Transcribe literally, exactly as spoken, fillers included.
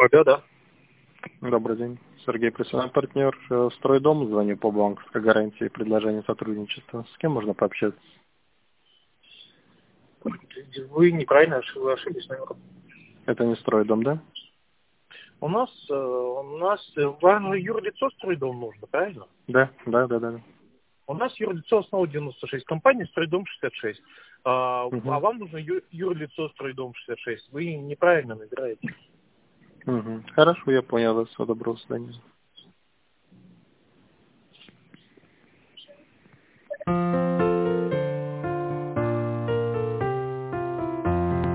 Алло, да. Добрый день. Сергей, профессиональный партнер э, «Стройдом». Звоню по банковской гарантии и предложению сотрудничества. С кем можно пообщаться? Вы неправильно ош- вы ошиблись номером. Это не «Стройдом», да? У нас, э, у нас, э, вам юрлицо «Стройдом» нужно, правильно? Да, да, да, да. да. У нас юрлицо основа девяносто шесть, компания «Стройдом» шестьдесят шесть. А, а Угу. вам нужно ю- юрлицо «Стройдом» шестьдесят шесть. Вы неправильно набираете. Угу. Хорошо, я понял вас. Всего доброго, до свидания.